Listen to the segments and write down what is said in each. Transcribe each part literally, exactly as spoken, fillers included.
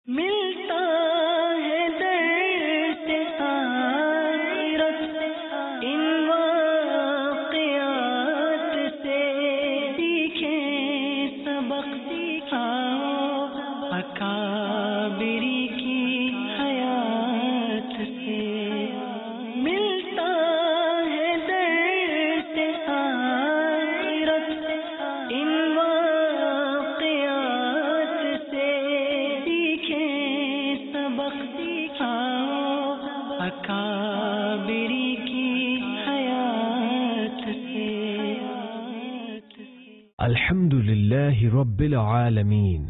ملتا ہے درس آخرت ان واقعات سے، سیکھیں سبق سکھاؤ اکابری کی حیات سے۔ ملتا ہے درس آخرت ان واقعات سے، سیکھیں سبق سکھاؤ اکابری کی حیات سے۔ الحمد لله رب العالمين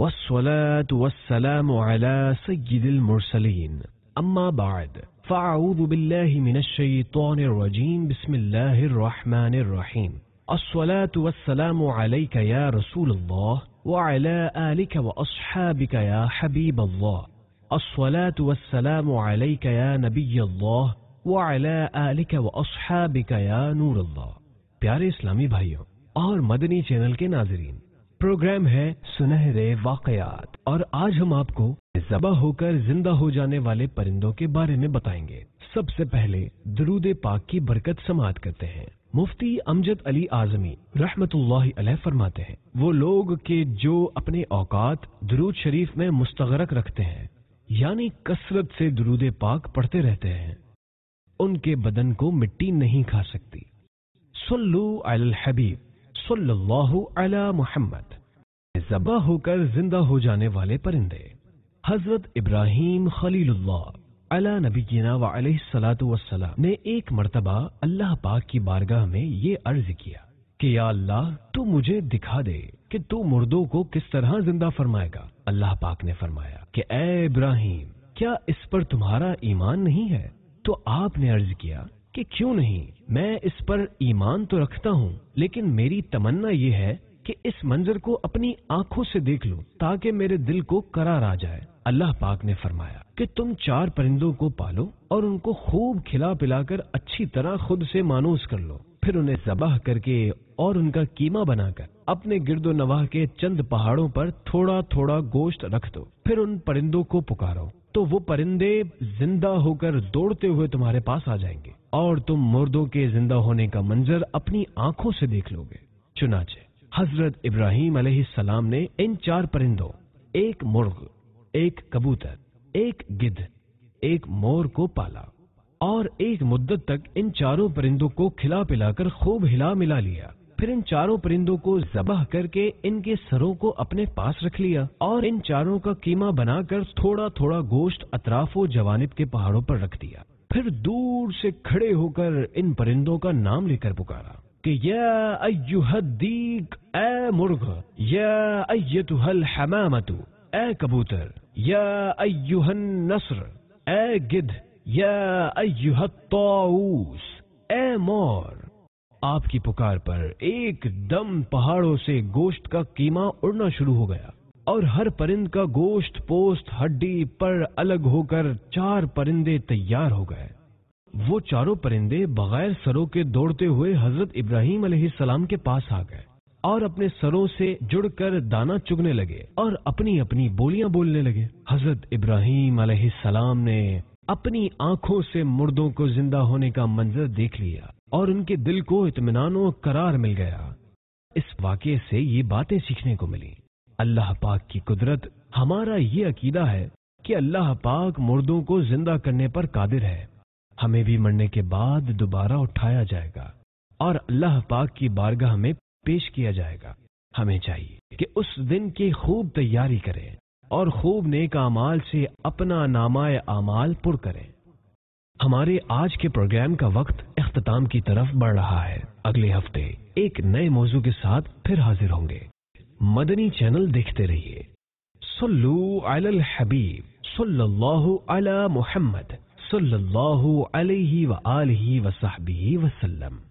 والصلاة والسلام على سيد المرسلين، أما بعد فأعوذ بالله من الشيطان الرجيم، بسم الله الرحمن الرحيم، الصلاة والسلام عليك يا رسول الله وعلى آلك وأصحابك يا حبيب الله، الصلاة والسلام عليك يا نبي الله وعلى آلك وأصحابك يا نور الله۔ پیارے اسلامی بھائیوں اور مدنی چینل کے ناظرین، پروگرام ہے سنہرے واقعات، اور آج ہم آپ کو ذبح ہو کر زندہ ہو جانے والے پرندوں کے بارے میں بتائیں گے۔ سب سے پہلے درود پاک کی برکت سماعت کرتے ہیں۔ مفتی امجد علی اعظمی رحمت اللہ علیہ فرماتے ہیں، وہ لوگ کہ جو اپنے اوقات درود شریف میں مستغرق رکھتے ہیں، یعنی کثرت سے درود پاک پڑھتے رہتے ہیں، ان کے بدن کو مٹی نہیں کھا سکتی۔ صلو علی الحبیب صلی اللہ علی محمد۔ ذبح ہو کر زندہ ہو جانے والے پرندے، حضرت ابراہیم خلیل اللہ علی نبینا و علیہ الصلوۃ والسلام نے ایک مرتبہ اللہ پاک کی بارگاہ میں یہ عرض کیا کہ یا اللہ تو مجھے دکھا دے کہ تو مردوں کو کس طرح زندہ فرمائے گا۔ اللہ پاک نے فرمایا کہ اے ابراہیم، کیا اس پر تمہارا ایمان نہیں ہے؟ تو آپ نے عرض کیا کہ کیوں نہیں، میں اس پر ایمان تو رکھتا ہوں، لیکن میری تمنا یہ ہے کہ اس منظر کو اپنی آنکھوں سے دیکھ لوں تاکہ میرے دل کو قرار آ جائے۔ اللہ پاک نے فرمایا کہ تم چار پرندوں کو پالو اور ان کو خوب کھلا پلا کر اچھی طرح خود سے مانوس کر لو، پھر انہیں ذبح کر کے اور ان کا قیمہ بنا کر اپنے گرد و نواح کے چند پہاڑوں پر تھوڑا تھوڑا گوشت رکھ دو، پھر ان پرندوں کو پکارو تو وہ پرندے زندہ ہو کر دوڑتے ہوئے تمہارے پاس آ جائیں گے اور تم مردوں کے زندہ ہونے کا منظر اپنی آنکھوں سے دیکھ لو گے۔ چنانچہ حضرت ابراہیم علیہ السلام نے ان چار پرندوں، ایک مرغ، ایک کبوتر، ایک گدھ، ایک مور کو پالا، اور ایک مدت تک ان چاروں پرندوں کو کھلا پلا کر خوب ہلا ملا لیا۔ پھر ان چاروں پرندوں کو ذبح کر کے ان کے سروں کو اپنے پاس رکھ لیا اور ان چاروں کا قیمہ بنا کر تھوڑا تھوڑا گوشت اطراف و جوانب کے پہاڑوں پر رکھ دیا۔ پھر دور سے کھڑے ہو کر ان پرندوں کا نام لے کر پکارا کہ یا ایھا الدیک، اے مرغ، یا ایھا الحمامۃ، اے کبوتر، یا ایھا النسر، اے گدھ، یا ایھا الطاؤوس، اے مور۔ آپ کی پکار پر ایک دم پہاڑوں سے گوشت کا قیمہ اڑنا شروع ہو گیا اور ہر پرند کا گوشت، پوست، ہڈی پر الگ ہو کر چار پرندے تیار ہو گئے۔ وہ چاروں پرندے بغیر سروں کے دوڑتے ہوئے حضرت ابراہیم علیہ السلام کے پاس آ گئے اور اپنے سروں سے جڑ کر دانا چگنے لگے اور اپنی اپنی بولیاں بولنے لگے۔ حضرت ابراہیم علیہ السلام نے اپنی آنکھوں سے مردوں کو زندہ ہونے کا منظر دیکھ لیا اور ان کے دل کو اطمینان و قرار مل گیا۔ اس واقعے سے یہ باتیں سیکھنے کو ملی۔ اللہ پاک کی قدرت، ہمارا یہ عقیدہ ہے کہ اللہ پاک مردوں کو زندہ کرنے پر قادر ہے، ہمیں بھی مرنے کے بعد دوبارہ اٹھایا جائے گا اور اللہ پاک کی بارگاہ میں پیش کیا جائے گا۔ ہمیں چاہیے کہ اس دن کی خوب تیاری کریں اور خوب نیک اعمال سے اپنا نامہ اعمال پر کریں۔ ہمارے آج کے پروگرام کا وقت اختتام کی طرف بڑھ رہا ہے۔ اگلے ہفتے ایک نئے موضوع کے ساتھ پھر حاضر ہوں گے۔ مدنی چینل دیکھتے رہیے۔ صلو علی الحبیب صلی اللہ علی محمد صلی اللہ علیہ وآلہ وصحبہ وسلم۔